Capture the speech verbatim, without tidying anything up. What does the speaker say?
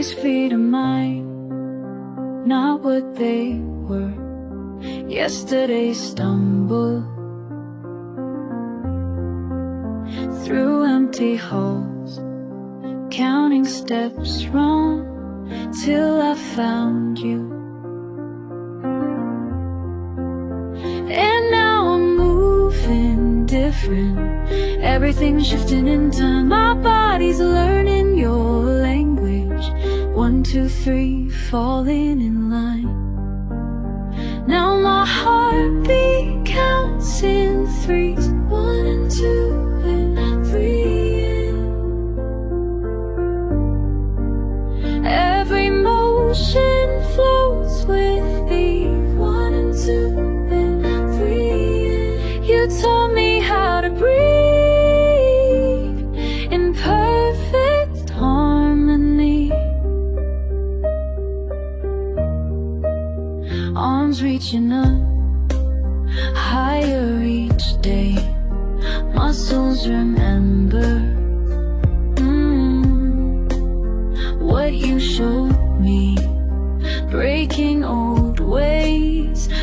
These feet of mine, not what they were. Yesterday's stumble through empty halls, counting steps wrong till I found you. And now I'm moving different, everything's shifting in time. My body's learning your language. One, two, three, falling in line. Now my heartbeat counts in threes. One and two and three. Every motion flows with the one and two and three. You taught me how to breathe in perfect harmony. Arms reaching up higher each day, muscles remember mm, what you showed me. Breaking old ways,